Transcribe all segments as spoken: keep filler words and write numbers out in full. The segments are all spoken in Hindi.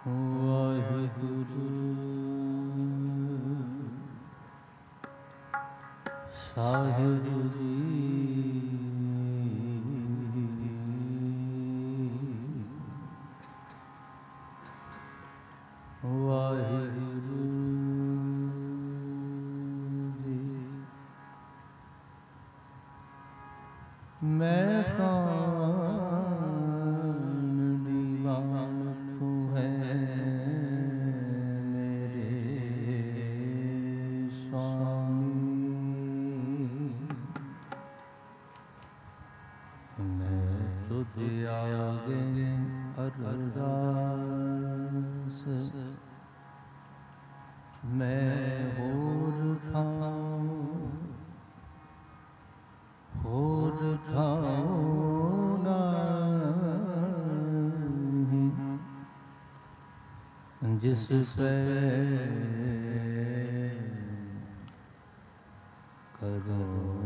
वाहिगुरु साहिब जी वाहिगुरु जी। मैं कान दीवान तू है मेरे स्वामी। मैं तुझे आगे अरदास मैं होर थाऊं होर थाऊं नहीं जिस पे करो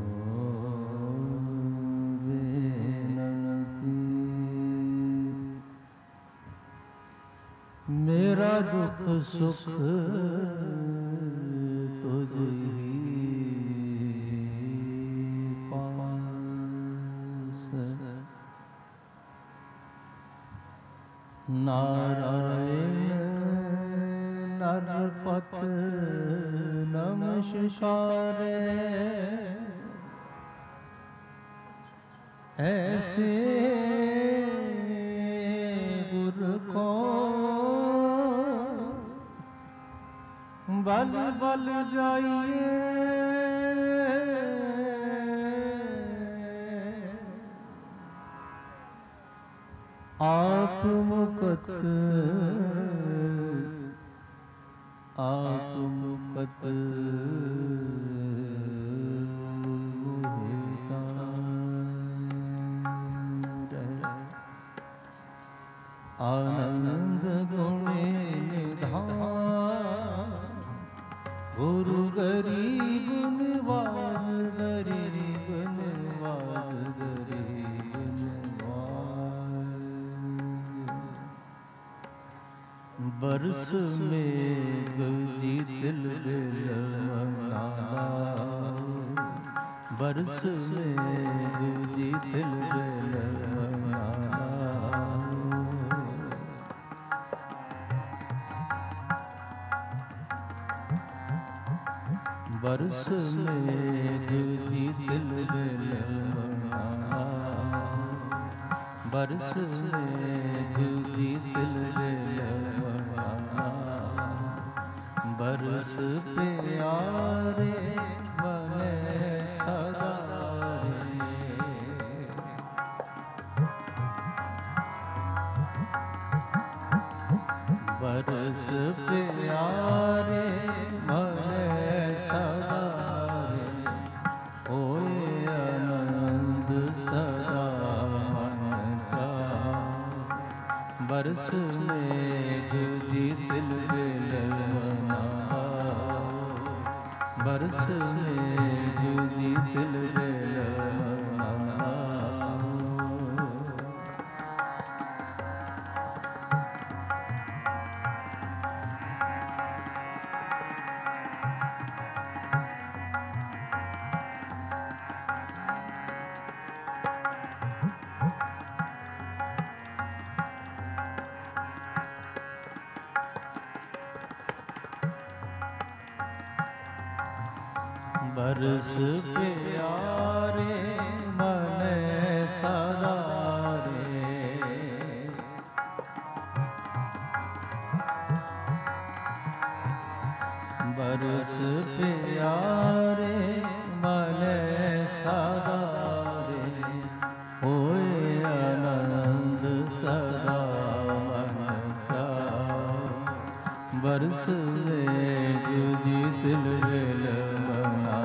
बेनती। मेरा दुख सुख तुझ ही पास। नारायण नरपत नमस्कारे ऐसे गुरु को बल बल जाइए। आप मुकत आप मुकत आनंद गुणे निधान गुरु गरीब निवाज गरीब निवाज गरीब निवाज। बरस में गजी दिल बेलमना बरस में गजी दिल बेलमना। बरस में गजी दिल बेलमना बरस में गजी दिल बेलमना। बरस प्यारे बने सदा रे। बरस प्यारे बने सदा रे। होए आनंद सदा मन जाए। बरस में गजी दिल बेलमना बरस में गजी दिल बेलमना। बरस प्यारे मन सदा रे। बरस प्यारे मन सदा रे। होए आनंद सदा मन जाओ। बरस में गजी दिल बेलमना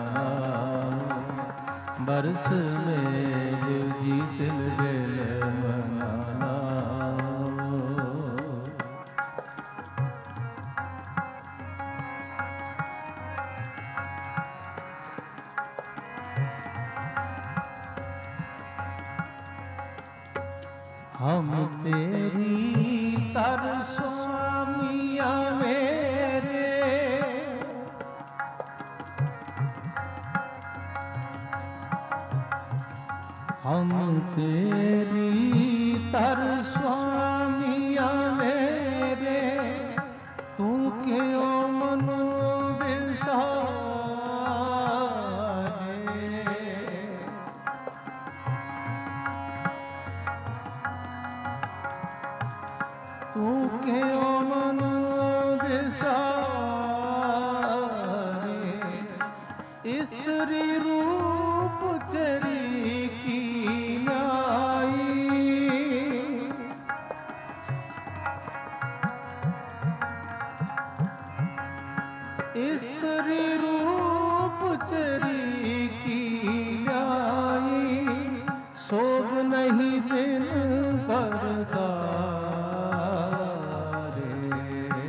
बरस में गजी दिल बेलमना। हम तेरी तर स्वामिया मेरे, हम तेरी तर स्वामिया मेरे, तू क्यों मनो बिसारे, तू क्यों मनो बिसारे, स्त्री रूप चरी की स्त्री रूप चरी की लाई, शोभ नहीं दिन करता रे,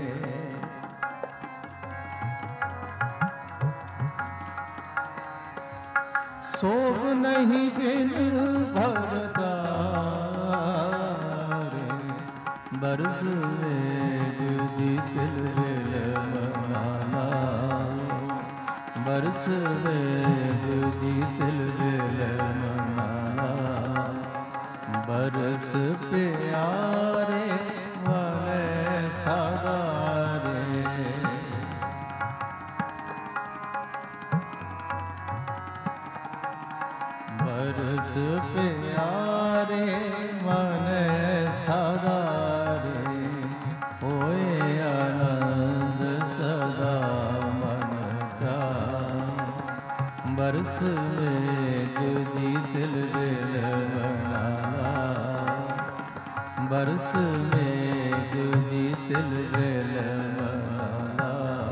शोभ नहीं दिन भरता रे, बरस वेग जीतिल मनाना, बरस वेग जीतिल मनाना, बरस प्यारे वाले सादारे, बरस प्यारे वाले सादारे, होए आनंद सदा मन चाहे, बरस वेग जीतिल मनाना, बरस वेग जीतिल मनाना।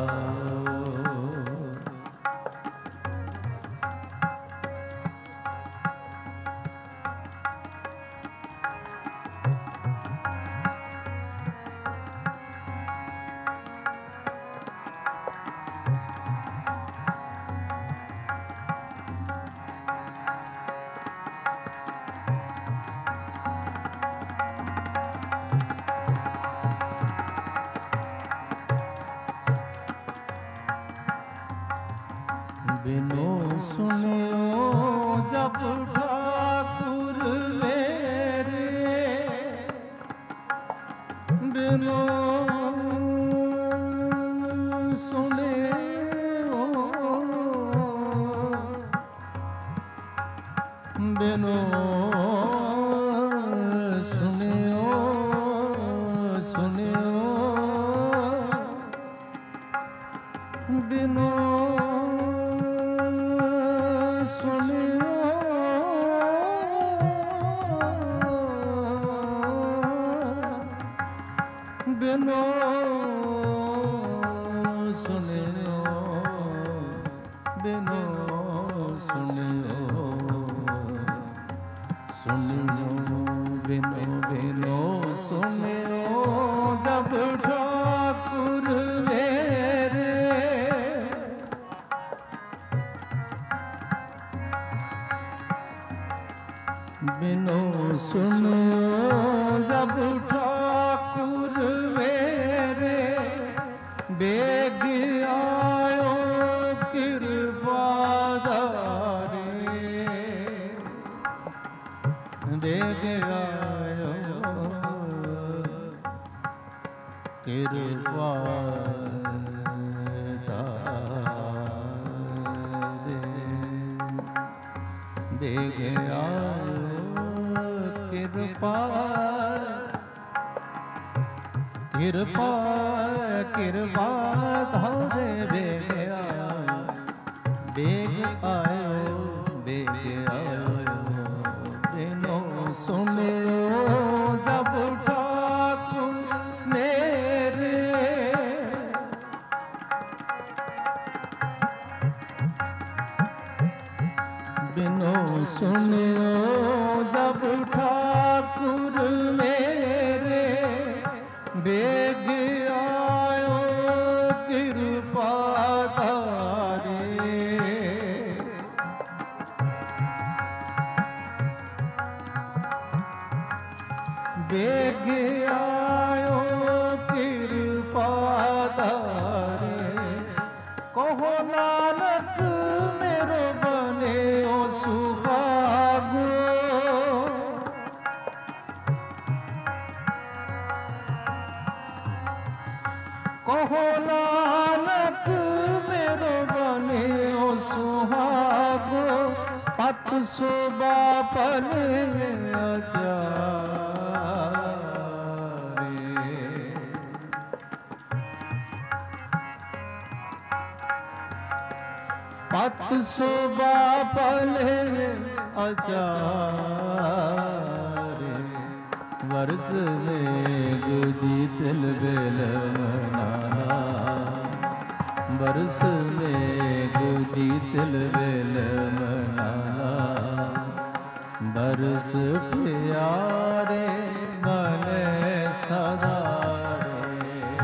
बिनो सुनियो जब ठाकुर मेरे, बिनो सुने बिनो सुनियो सुनियो बिनो सुनियो बिनो सुनियो बिनो सुनियो सुनियो बिनो बिनो सुनियो जब ठाकुर मेरे, बिनो सुनियो जब ठाकुर मेरे, बेग आयो कृपाधारे, बेग आयो कृपाधारे, बेग आयो कृपा कृपा कृपा धारे, बेग आयो बेग आयो बेग आयो, बिनो सुनियो जब ठाकुर मेरे, बिनो सुनियो जब ठाकुर मेरे, बेग आयो कृपा धारे, आयो कृपा धारे कहो नानक मेरो बने ओ सुहागो कहो नानक मेरो बने ओ सुहागो पत शोभा पले अचारे पत शोभा पले अचारे वर्ष में गुजी तिल बेल मनाना वर्ष में गुजी तिल बेल मनाना बरस प्यारे मने सदारे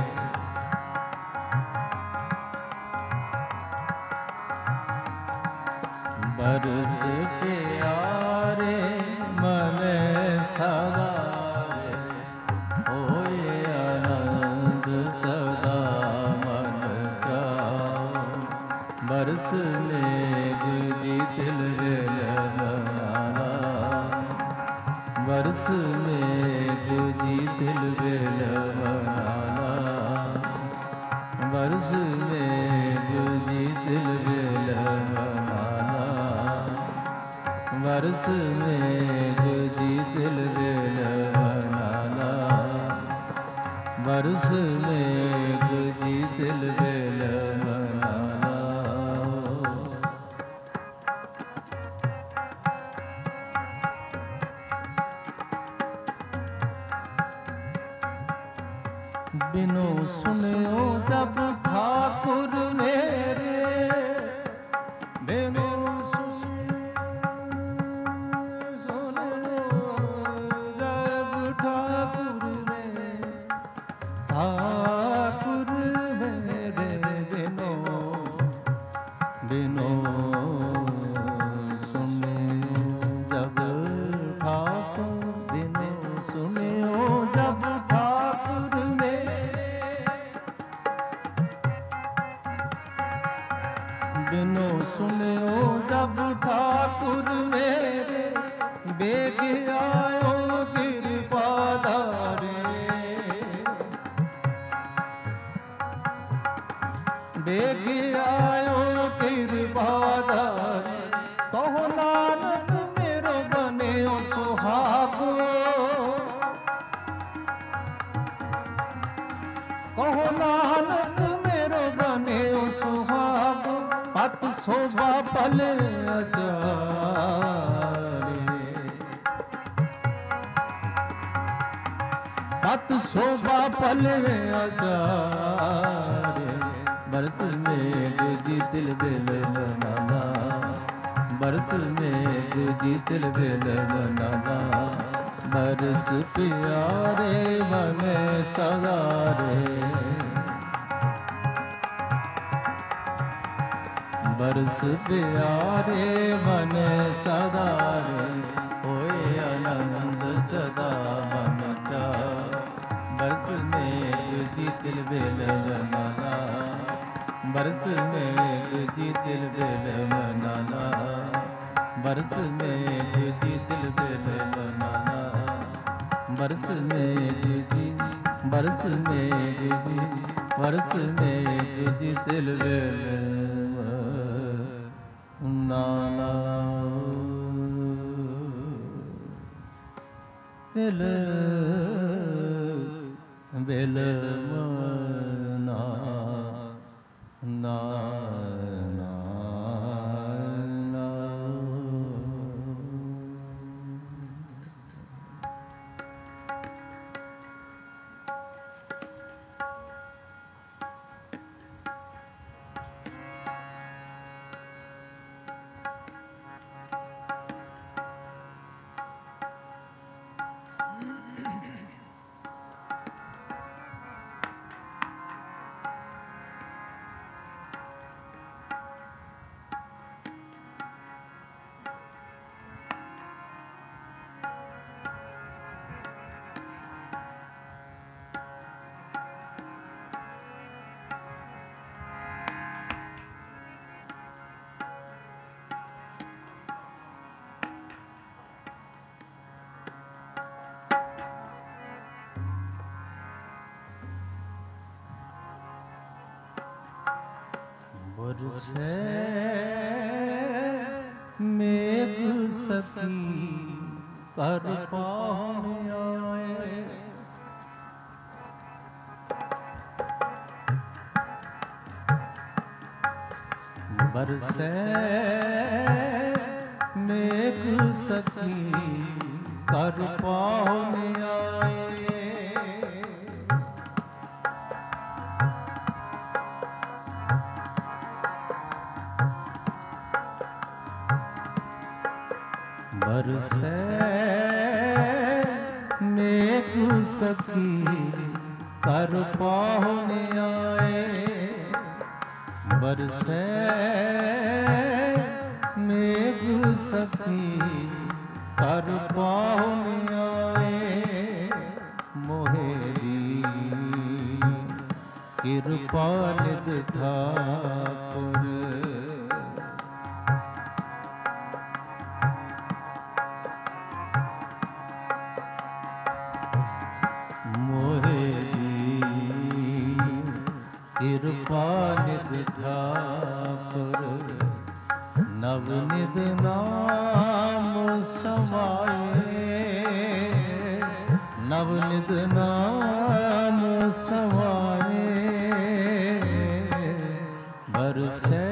बरस प्यारे मने सदारे होए आनंद सदा मन चाओ बरस में गुजी तिल बेल मनाना बरस में गुजी तिल बेल मनाना बरस में गुजी तिल बेल मनाना बरस में गुजी तिल बेल मनाना बरस में गुजी तिल बेल मनाना बिनु सुनो जब ठाकुर मेरे बिनु सुनो जब ठाकुर मेरे ठाकुर मेरे बिनु बिनु सुनो जब ठाकुर बिनु सुनो जब ठाकुर बिनु सुनो जब ठाकुर मेरे बेग आयो कृपा धारे बेग आयो कृपा धारे कहो नानक मेरो बने ओ सुहागो कहो नानक मेरो बने ओ सुहागो पत शोभा पले अचारे पत शोभा पले अचारे बरस में गुजी तिल बेल मनाना बरस में गुजी तिल बेल मनाना बरस प्यारे बने सदारे बरस प्यारे बने सदारे होए आनंद सदा मन चा बरस में गुजी तिल बेल मनाना बरस में गुजी तिल बेल मनाना बरस में गुजी तिल बेल मनाना बरस में गुजी बरस में गुजी बरस में गुजी तिल बेल नाना तिल बेल मना ना ना ना बरसे मेघ सखी कर पाहुन आए। बरसे मेघ सखी कर पाहुन आए। बरसे मेघ सखी कर पाहुन आए। बरसे मेघ सखी कर पाहुन आए। मोहे दी कृपा निध ठाकुर। मोहे दी कृपा निध ठाकुर। नव निध नाम समाए। नव निध नाम समाए। बरसे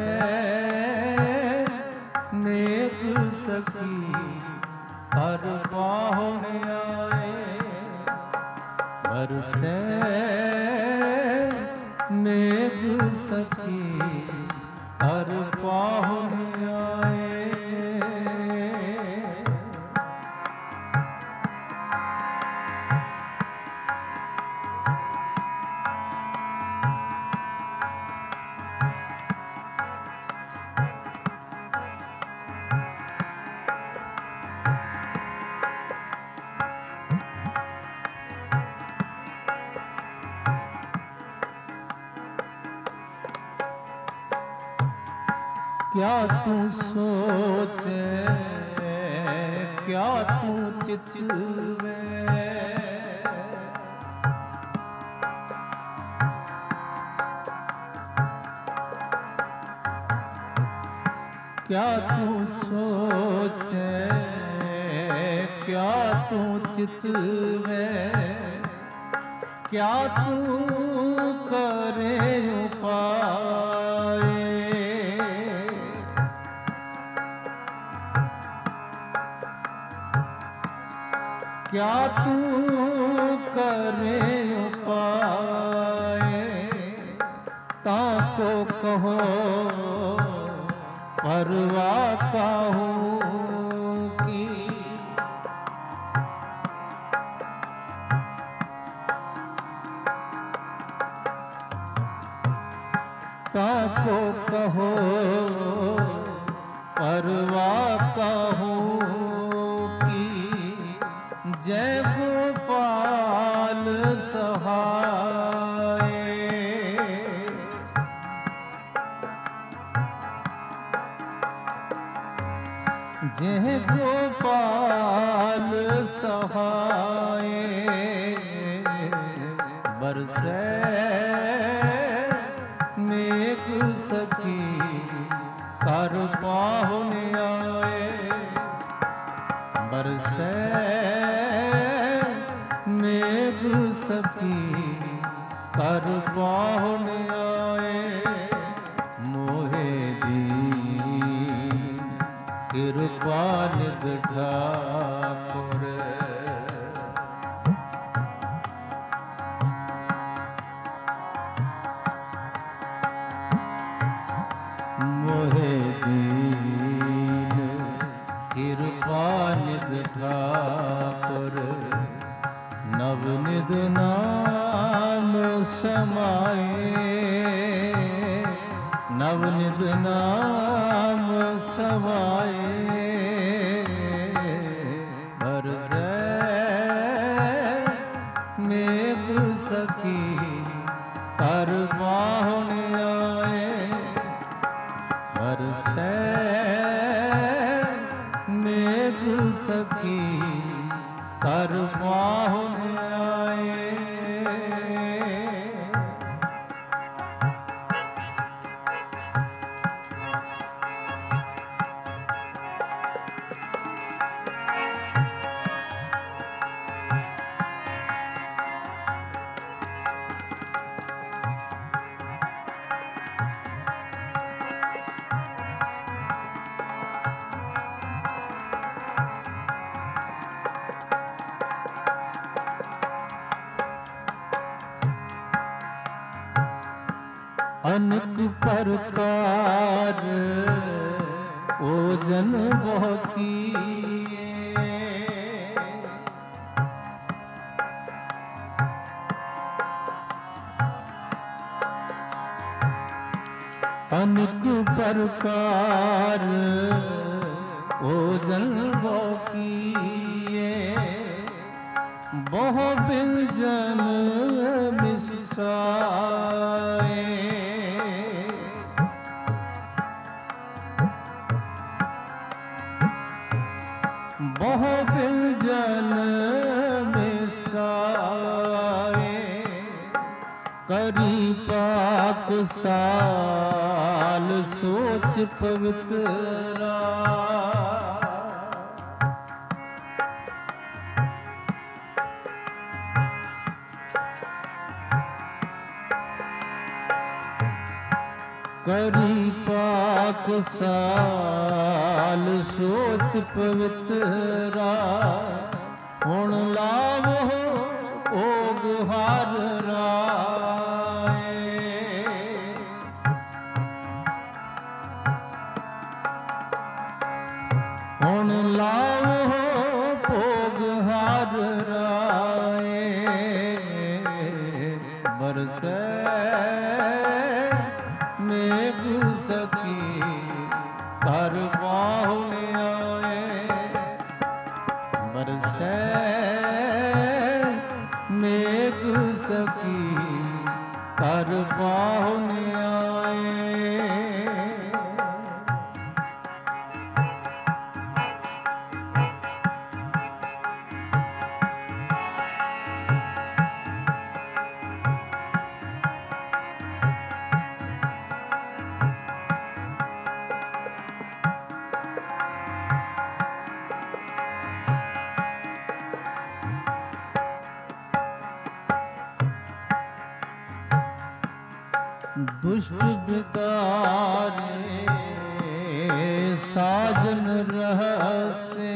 मेघ सखी कर पाहुन आए। बरसे मेघ सखी कर पाहुन आए। क्या तू सोचे क्या तू चितवे। क्या तू सोचे क्या तू चितवे। क्या तू करे उपाय। क्या तू करे उपाय। ताको कहो परवाह काहू की। ताको कहो परवाह काहू की। जय गोपाल सहाय। जय गोपाल सहाय। बरसे मेघ सखी कर पाहुन आए। बरसे मेघ सखी कर पाहुन आए। मोहे दी कृपा निध ठाकुर। मोहे दीन कृपा निध ठाकुर। नव निध नाम समाए। नव निध नाम समाए। बरसे मेघ सखी कर पाहुन आए। बरसे मेघ सखी कर पाहुन आए। अनेक प्रकार ओजन बहु किए, अनेक प्रकार ओजन बहु किए, बहु व्यंजन मिश्राए, बहु व्यंजन मिश्राए, करी पाक साल सोच पवित्रा, करी पाक साल सोच पवित्रा, हुण लावो ओग हार राए, हुण लावो भोग हार राए, बरसे मेघ सखी कर बाहुने आए, बरसे मेघ सखी कर बाहुने आए, दुष्ट बिदारे साजन रहसे,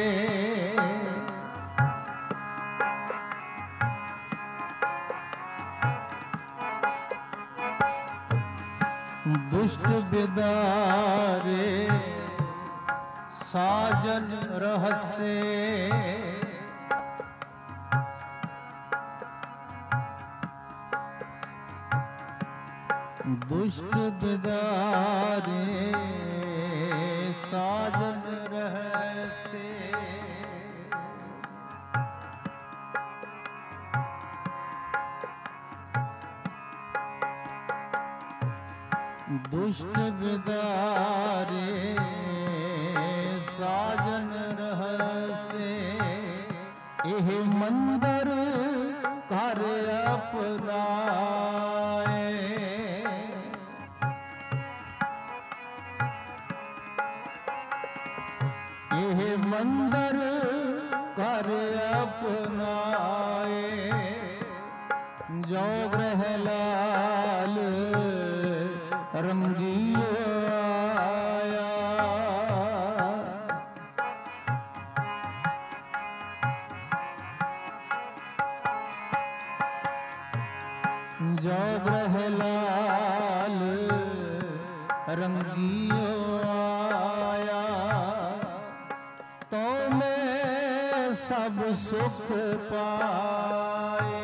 दुष्ट बिदारे साजन रहसे, दुष्ट बिदारे साजन रहसे, दुष्ट बिदारे साजन रहसे, एह मंदर घर अपनाए, एह मंदर घर अपनाए, जो ग्रह लाल रंगियो आया, जो ग्रह लाल रंगियो आया, तो मैं सब सुख पाए,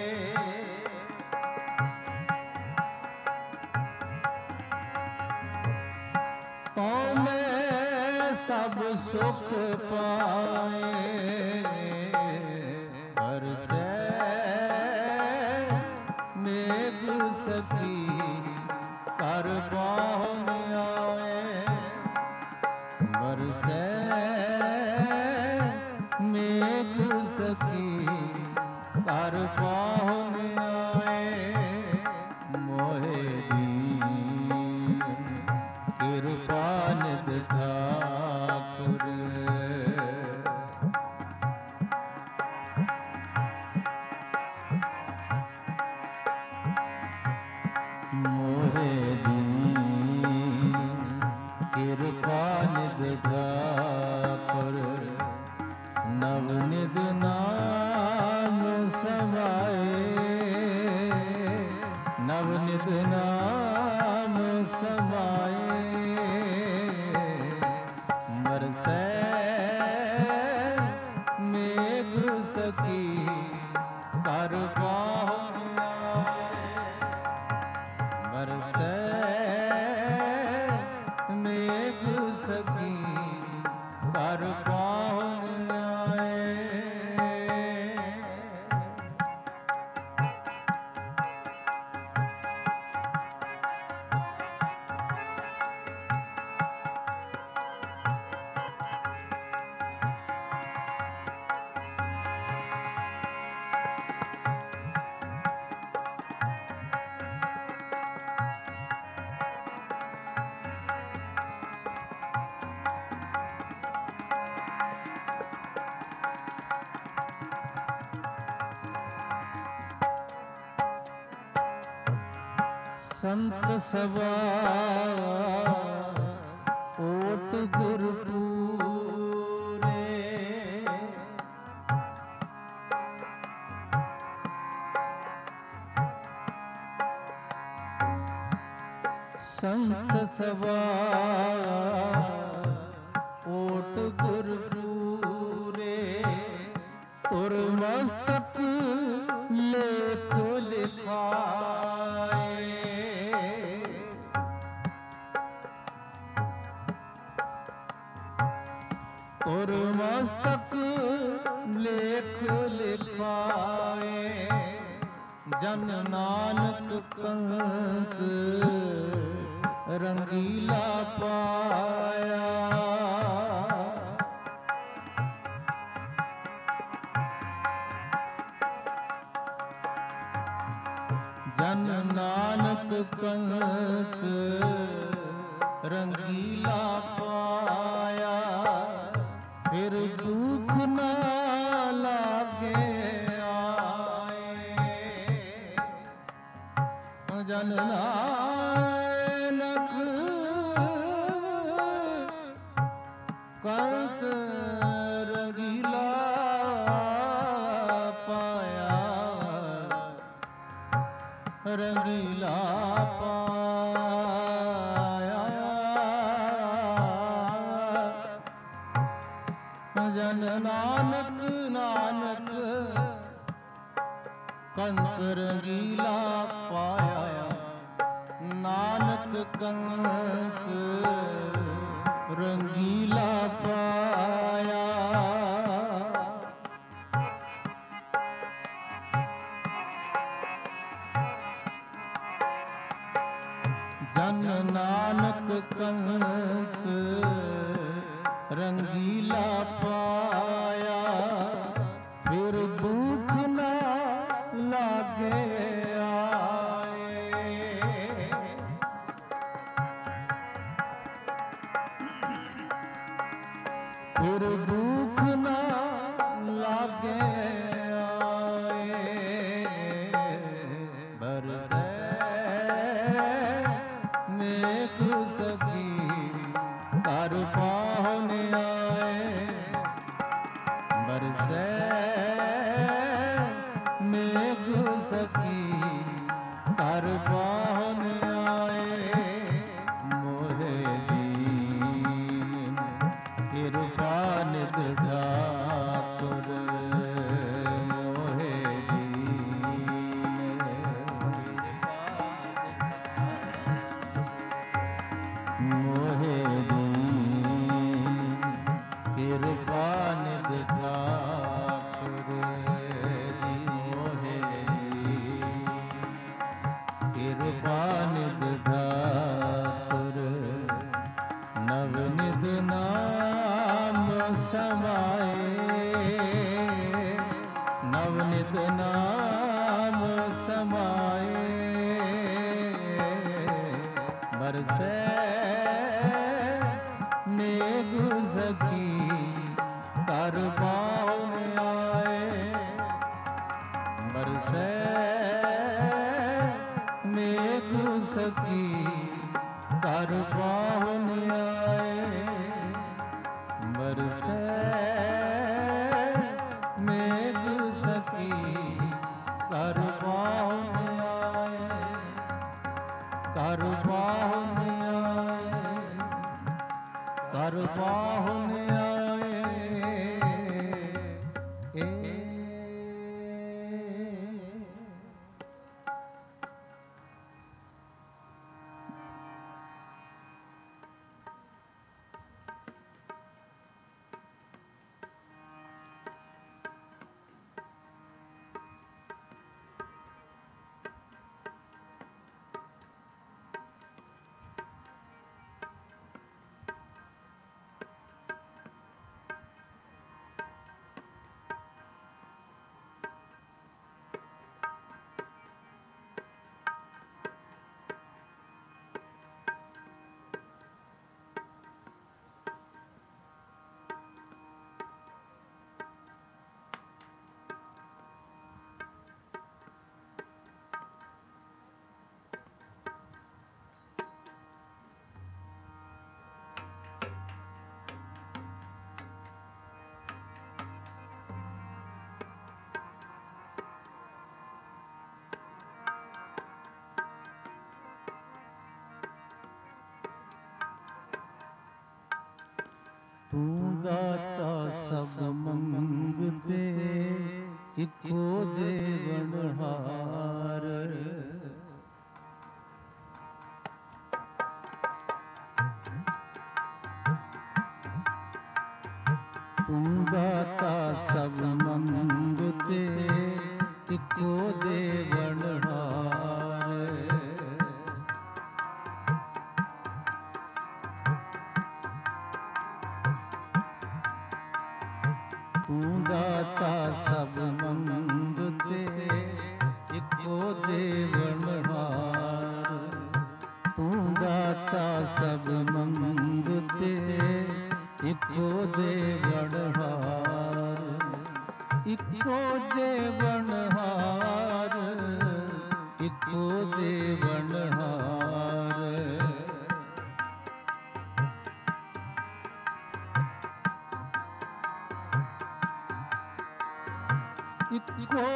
तो मैं सब सुख पाए, बरसे मेघ सखी कर बाहुने आए, बरसे मेघ सखी कर बाहुने आए, मोहे दीन कृपा निध ठाकुर, मोहे दीन कृपा निध ठाकुर, नवनिध नाम समाए, नवनिध नाम समाए बरसै मेघ सकी कर पाहुन आए बरसै मेघ सकी कर पाहुन आए। संत सभा ओट गुरपूरे संत सभा ओट गुरपूरे तुर मस्तक लेख लिखाए तुर मस्तक लेख लिखाए जन नानक कंत रंगीला पाया जन नानक कंत रंगीला पाया फिर दुख ना लागे आए जन नानक कंत रंगीला पाया रंगीला पाया जन नानक नानक कंत रंगीला पाया नानक कंत रंगीला पाया जन नानक कंत रंगीला पाया फिर दुख ना लागे आए फिर दुख ना लागे आए बरसै मेघ सकी कर पाहुन आए बरसै मेघ सकी कर पाहुन आए मोहे दीन कृपा निध ठाकुर मोहे दीन मोहे दीन कृपा निध ठाकुर जी मोहे कृपा निध ठाकुर नवनिध नाम समाए नवनिध नाम समाए बरसै मेघ सकी कर पाहुन आए बरसै मेघ सकी कर पाहुन आए बरसै मेघ सकी कर पाहुन आए कर पाहुन कर पाहुन आए ए तू दाता सब मंगते इको देवनहार तू दाता सब मंगते इको देवनहार तू दाता सब मंगते इको देवनहार तू दाता सब मंगते इको देवनहार इको देवनहार इको देवनहार इको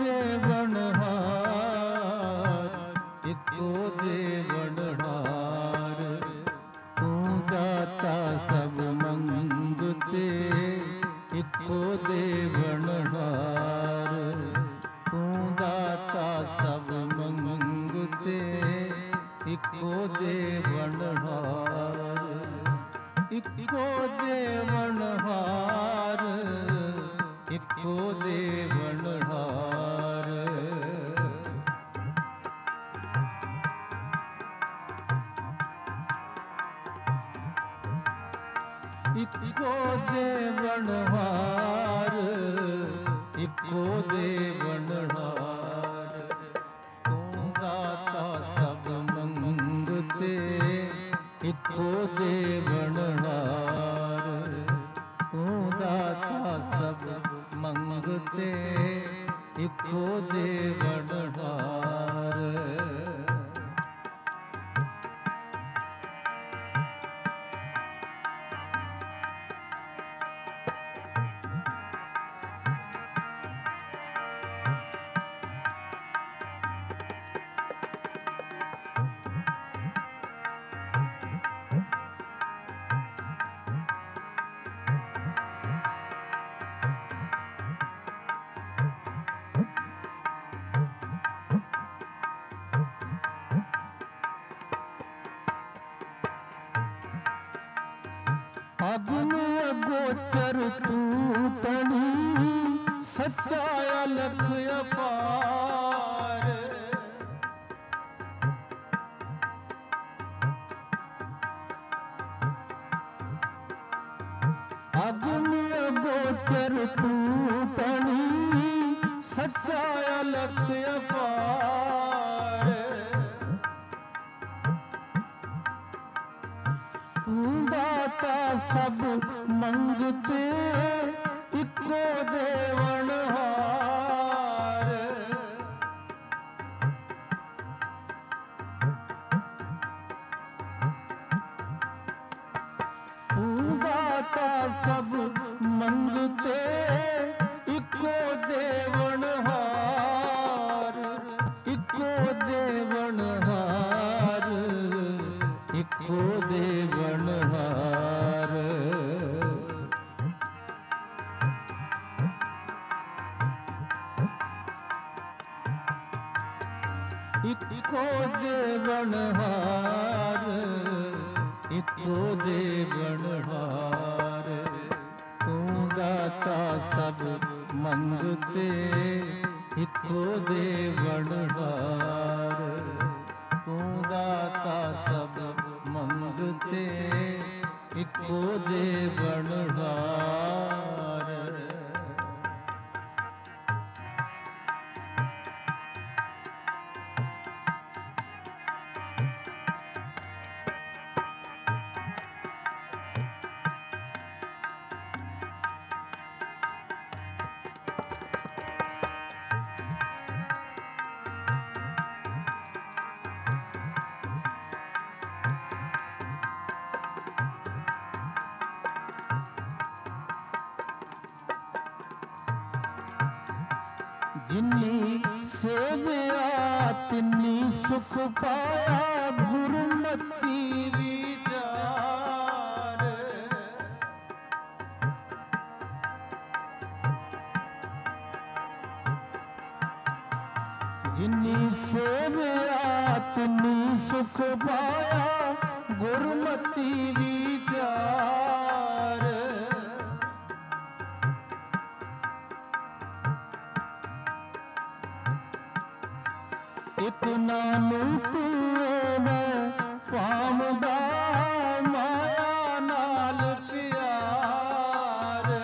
देवनहार इको देवनहार तू दाता सब मंगते इको देवनहार तू दाता सब मंगते इको देवनहार इको देवनहार इको देवनहार इको देवनहार इको देवनहार तू दाता सब मंगते इको देवनहार तू दाता सब मंगते इको देवनहार अगम गोचर तू तणी सच्चा अलख अपार अगम गोचर तू तणी सच्चा अलख अपार दाता सब मंगते इको देवनहार दाता सब मंगते इको देवनहार इको देवनहार इको देवनहार इको देवनहार इको देवनहार तू दाता सब मंगते इको देवनहार तू दाता सब मंगते इको देवनहार। जिन्नी सेवया तिन्नी सुख पाया गुरुमति विचार। जिन्नी सेवया तिन्नी सुख पाया गुरुमति विचार। इक नानू तू मैं पामदा माया नाल प्यार।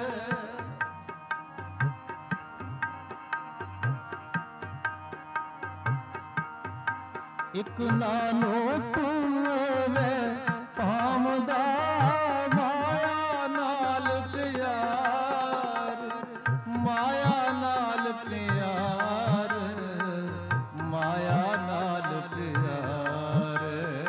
इक नानू तू मैं पामदा माया नाल प्यार। माया नाल प्यार माया नाल प्यार।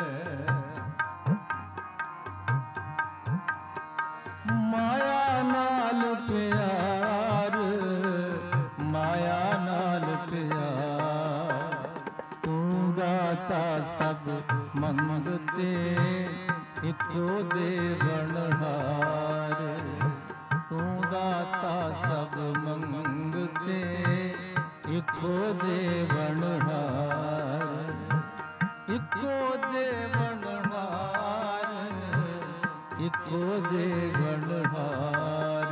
माया नाल प्यार माया नाल प्यार। तू दाता सब मंगते इको देवनहार। तू दाता सब मंगते इको देवनहार। इको देवनहार इको देवनहार।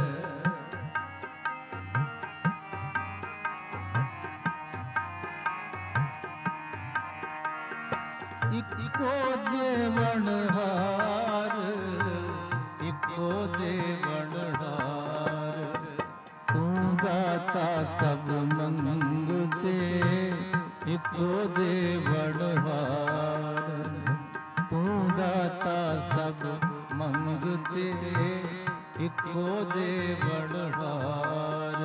इको देवनहार इको देवनहार। तू दाता सब मंगते इको देवनहार। तू दाता सब मंगते इको देवनहार।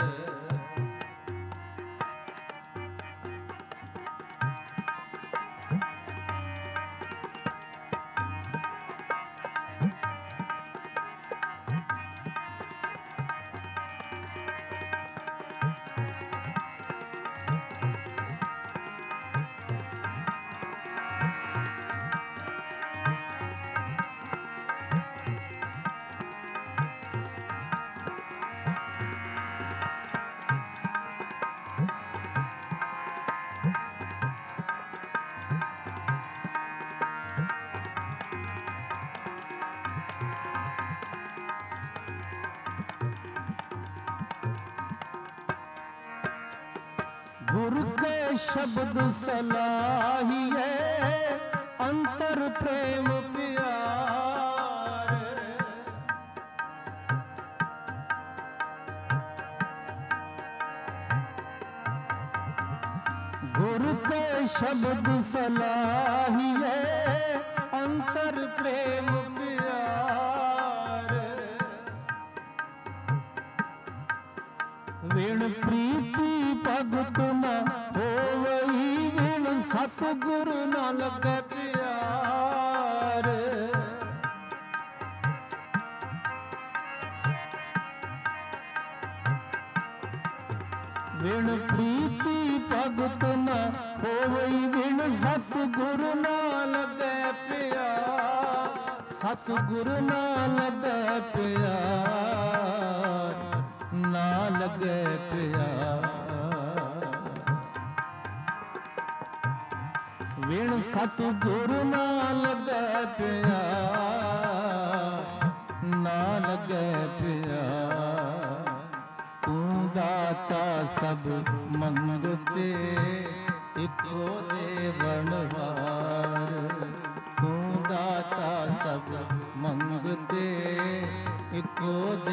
गुरु के शब्द सलाहिए अंतर प्रेम प्यार। गुरु के शब्द सलाहिए अंतर प्रेम प्यार। विण प्रीति भगत न होवई विण सतगुरु न लगे प्यार। विण प्रीति भगत न होवई विण सतगुरु न लगे प्यार। सतगुरु न लगे प्यार ना लगे प्यार। ਵਿਣ ਸਤਿਗੁਰ ਨਾਲ ਲੱਗੈ ਪਿਆ, ਨਾ ਲੱਗੈ ਪਿਆ। ਤੂੰ ਦਾਤਾ ਸਭ ਮੰਗਤੇ, ਇੱਕੋ ਦੇਵਨਹਾਰ। ਤੂੰ ਦਾਤਾ ਸਭ ਮੰਗਤੇ, ਇੱਕੋ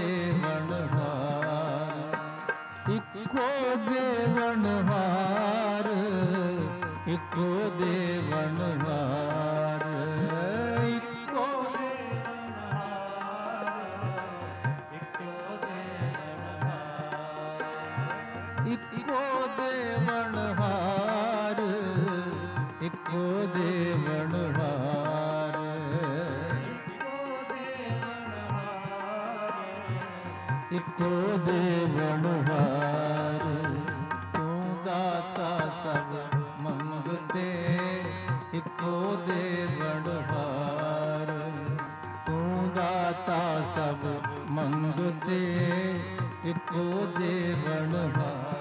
ਦੇਵਨਹਾਰ। ਇੱਕੋ ਦੇਵਨਹਾਰ, ਇੱਕੋ ਦੇਵਨਹਾਰ। ਇੱਕੋ ਇੱਕੋ ਦੇਵਨਹਾਰ, ਇੱਕੋ ਦੇਵਨਹਾਰ। ਇੱਕੋ ਦੇਵਨਹਾਰ। ਤੂੰ ਦਾਤਾ ਸਭ ਮੰਗਤੇ, ਇੱਕੋ ਦੇਵਨਹਾਰ। ਤੂੰ ਦਾਤਾ ਸਭ ਮੰਗਤੇ, ਇੱਕੋ ਦੇਵਨਹਾਰ।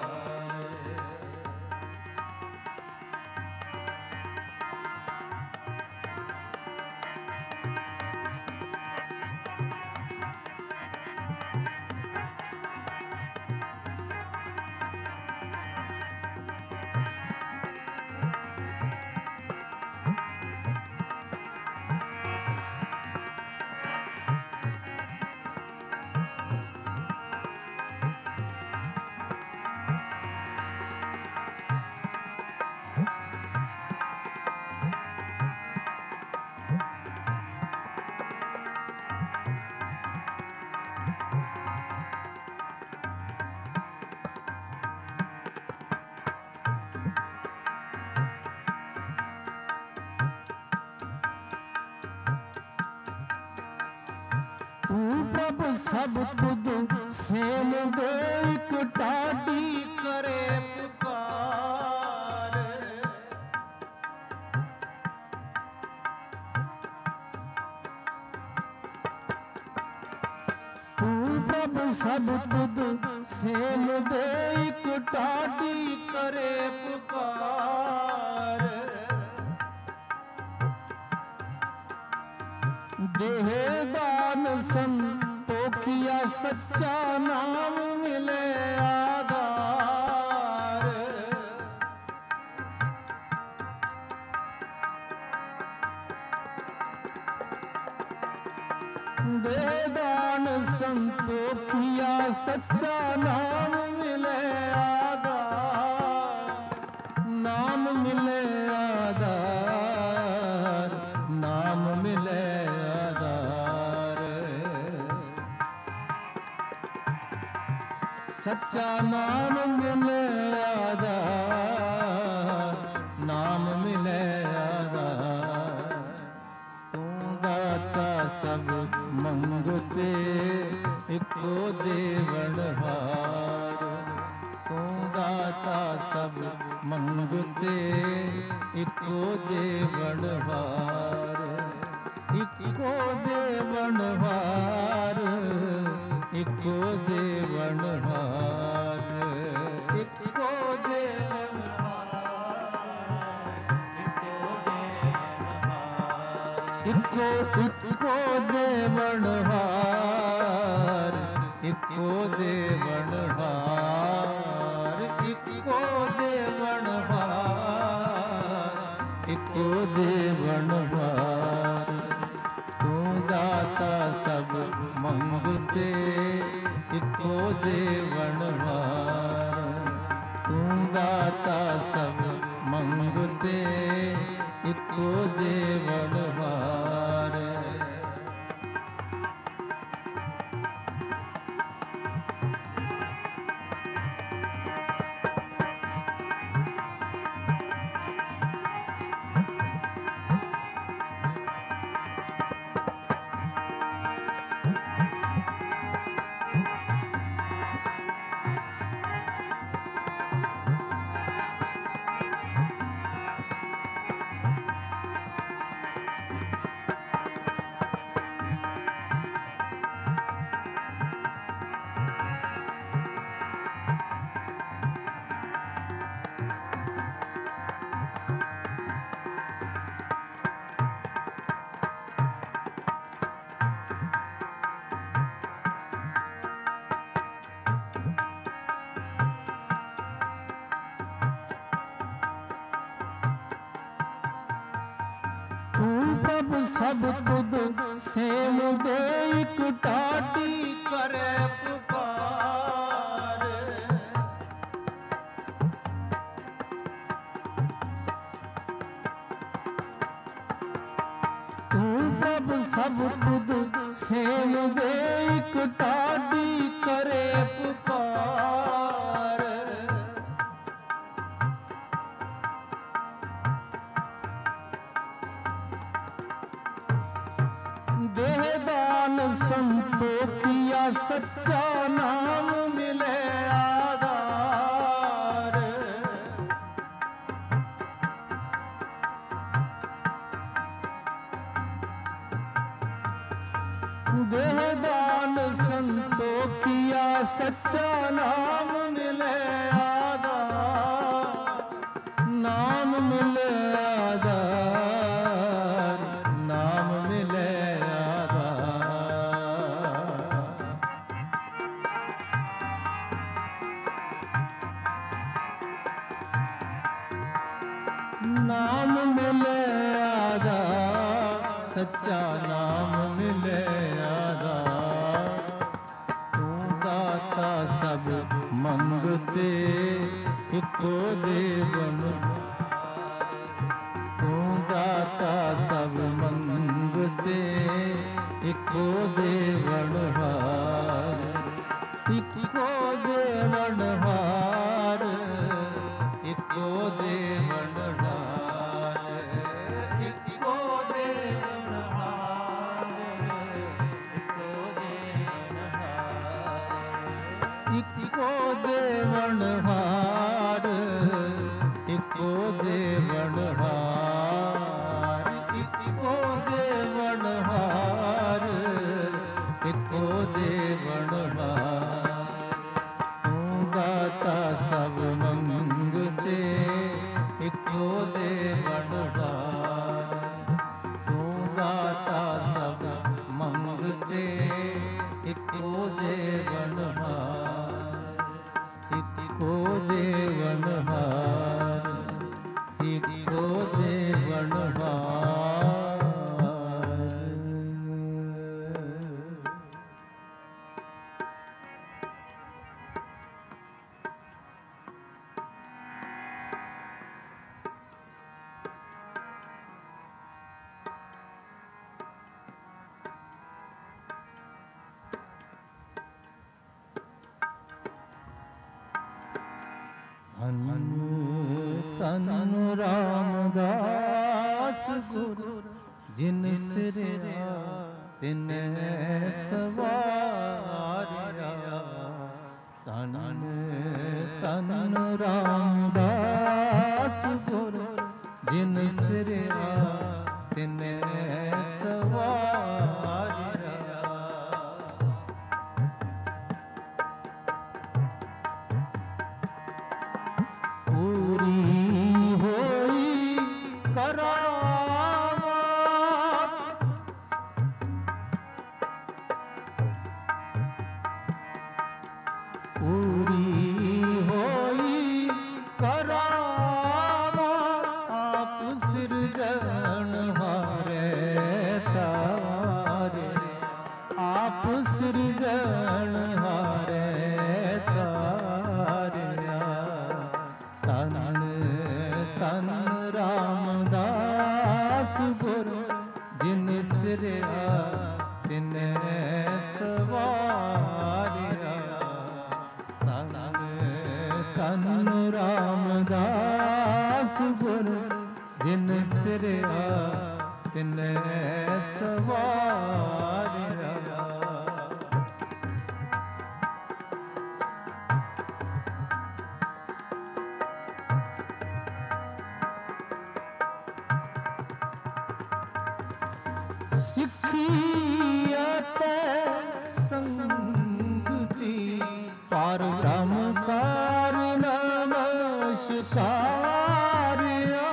ਤੂੰ ਪ੍ਰਭ ਸਭ ਤੁਧ ਸੇਮ ਦੇ, ਇਕ ਢਾਡੀ ਕਰੇ ਪੁਕਾਰ। ਤੂੰ ਪ੍ਰਭ ਸਭ ਤੁਧ ਸੇਮ ਦੇ, ਇਕ ਢਾਡੀ ਕਰੇ ਪੁਕਾਰ। ਦੇਹ ਦਾਨ ਸੰਤੋਖੀਆ, ਸੱਚਾ ਨਾਮ ਮਿਲੇ ਆਧਾਰ। ਦੇਹ ਦਾਨ ਸੰਤੋਖੀਆ, ਸੱਚਾ ਨਾਮ ਮਿਲੇ ਆਧਾਰ। ਨਾਮ ਮਿਲੇ ਆਧਾਰ, ਨਾਮ ਮਿਲੇ ਸੱਚਾ ਨਾਮ ਮਿਲੇ ਆਧਾਰ, ਨਾਮ ਮਿਲੇ ਆਧਾਰ। ਤੂੰ ਦਾਤਾ ਸਭ ਮੰਗਤੇ, ਇੱਕੋ ਦੇਵਨਹਾਰ। ਤੂੰ ਦਾਤਾ ਸਭ ਮੰਗਤੇ, ਇੱਕੋ ਦੇਵਨਹਾਰ। ਇੱਕੋ ਦੇਵਨਹਾਰ, ਇੱਕੋ ਦੇਵਨਹਾਰ। ਇੱਕੋ ਦੇਵਨਹਾਰ। ਇੱਕੋ ਇੱਕੋ ਦੇਵਨਹਾਰ, ਇੱਕੋ ਦੇਵਨਹਾਰ। ਇੱਕੋ ਦੇਵਨਹਾਰ, ਇੱਕੋ ਦੇਵਨਹਾਰ। ਤੂੰ ਦਾਤਾ ਸਭ ਮੰਗਤੇ, ਇੱਕੋ ਦੇਵਨਹਾਰ। ਤੂੰ ਦਾਤਾ ਸਭ ਮੰਗਤੇ, ਇੱਕੋ ਦੇਵਨਹਾਰ। प्रभु सब तुद सेम दे कुटाटी करे पुकार। तू प्रभु सब तुद सेम दे कुटाटी करे पुकार। देहदान संतोखिया सच्चा नाम मिले आधार। देहदान संतोखिया सच्चा नाम मिले आधार। नाम मिले आधार, नाम मिले नाम मिले आधार, सच्चा नाम मिले आधार। तू दाता सब मंगते इको देवन। तू दाता सब मंगते इको देवन हार। इको देवन हार, इको देवन हार, इको देवन हार, इको देवन हार। इको देवन हार, इको देवन हार, इको देवन हार, इको देवन हार। तू दाता सब मंगते इको देवन हार। तू दाता सब मंगते इको देवन हार। इको देवन हार, इको देवन हार। धन तन रामदास गुरु जिन सिरया तिन सवारिया। तन तन रामदास गुरु जिन सिरया तिन सवारिया। पूरी होई करामात, पूरी होई करामात। आप सृजनहारे तारे, आप सृजनहारे तारे। तन तन रामदास गुरु जिन सिरया तिन सवारिया। तन तन रामदास गुरु जिन सिरया तिन सवारिया। सिखियत संगति पार ब्रह्म कार नमस्कारिया।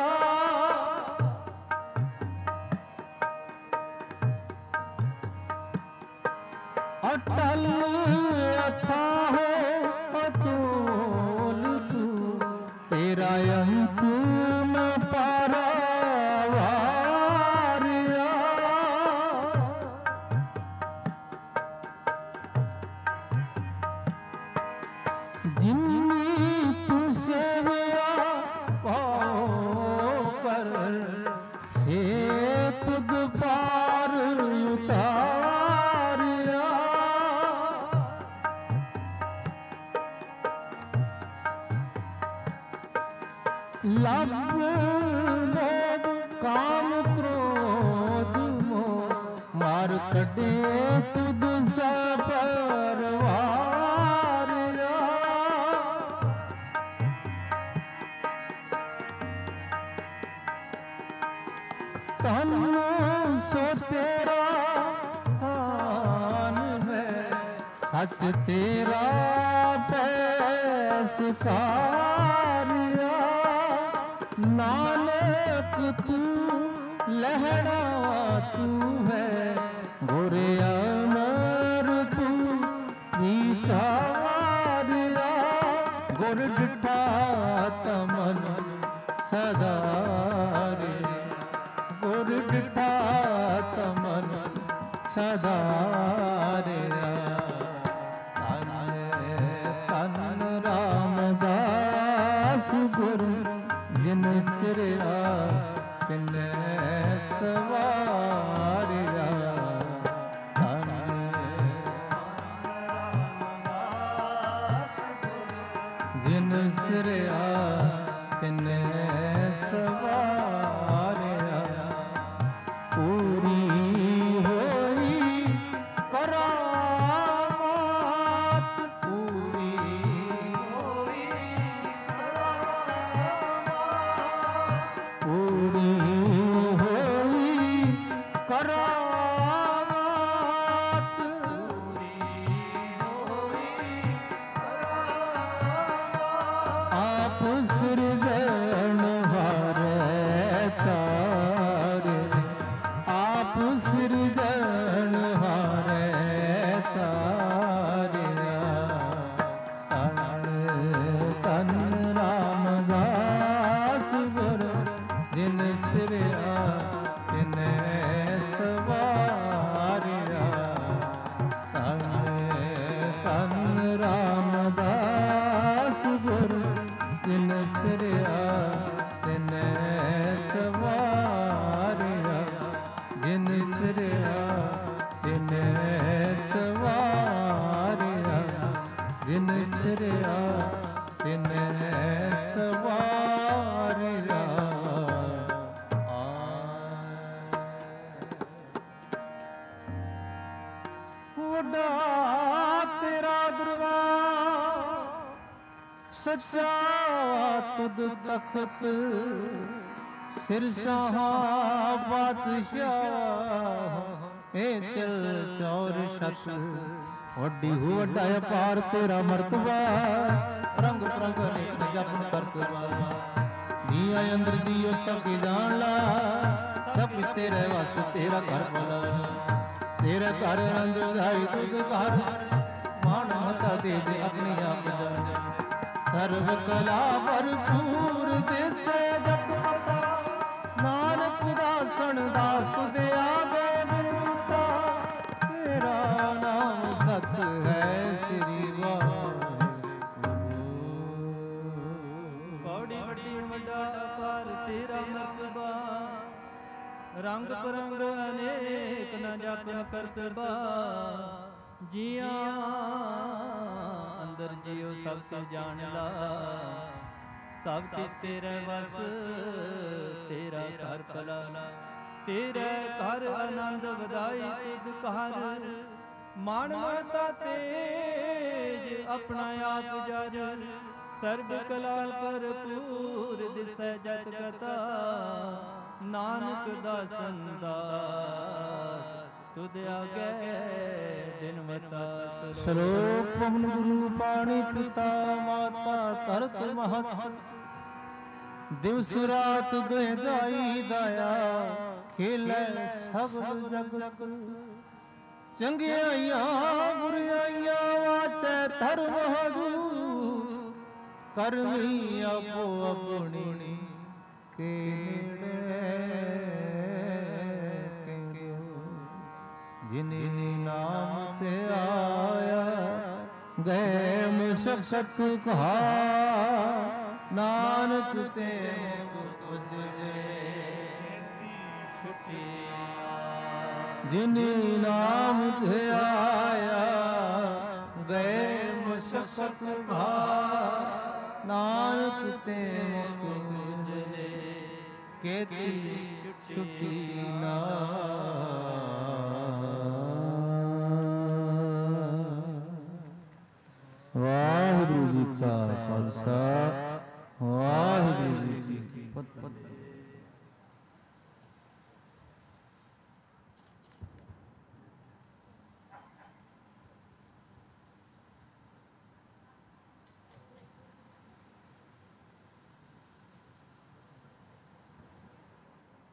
अटल अथाह अतुल तू, तेरा अंत न पारावारिया। लभ लोभ काम क्रोध मोह मार कटे तुद सा परवार तन सो तेरा थान में सच तेरा पैसकारिया नानक तू लहरा तू है गोरे अमर तू विचारिया गुर डिठा तमन सदा रे गुर डिठा तमन सदा रे गुरु जिन सिरया तिन सवारिया जिन सिरया तिन सवारिया पूरी होई करामात पूरी पूरी होई करामात आप सृजनहारे तारे आप सृजनहारे तारे तन रामदास गुरु जिन सिरया तिन सवारिया तन तन रामदास गुरु जिन सिरया तिन सवारिया जिन सिरया तिन सवारिया जिन सिरया तिन सवारिया वड्डा तेरा दरबार सच्चा तुद तखत सिर शाह बादशाह ए चल चौर शत वड्डी हो वड्डा अपार तेरा मर्तबा रंग रंग अनेक जपन करतबा जिया अंदर जियो सब जान ला सब तेरे वस तेरा घर भला तेरा घर आनंद धाई तुद घर मान मता दे दे अपने आप जा सर्व कला भरपूर देसे जप मता नानक दासन दास तुझे आगे गुरमुता तेरा नाम सत है श्री बड़ी बड़ी वड्डा अपार तेरा मर्तबा रंग परंग अनेक न जापन करतबा जिया अंदर जियो सब से जान ला सब किस तेरे वस तेरा घर भला तेरे घर आनंद वधाई तुद घर मान मता तेज अपना आप जज सर्व कला भरपूर दिसै जत गता नानक दासन दास तुद आगे दिन मता श्लोक पवन गुरु पाणी पिता माता तरत महत दिवस रात दुहदाई दया खेलै सब जगत चंगियाइयां बुराइयां वाचै धर्म हजूर करनी आपो अपनी के जिन नाम ते आया गए मुशक्कत कहा नानक ते पुजजे जिन नाम ते आया गए मुशक्कत कहा नानक ते मुझ ਕੇਤੀ ਛੁੱਟੀ ਨਾ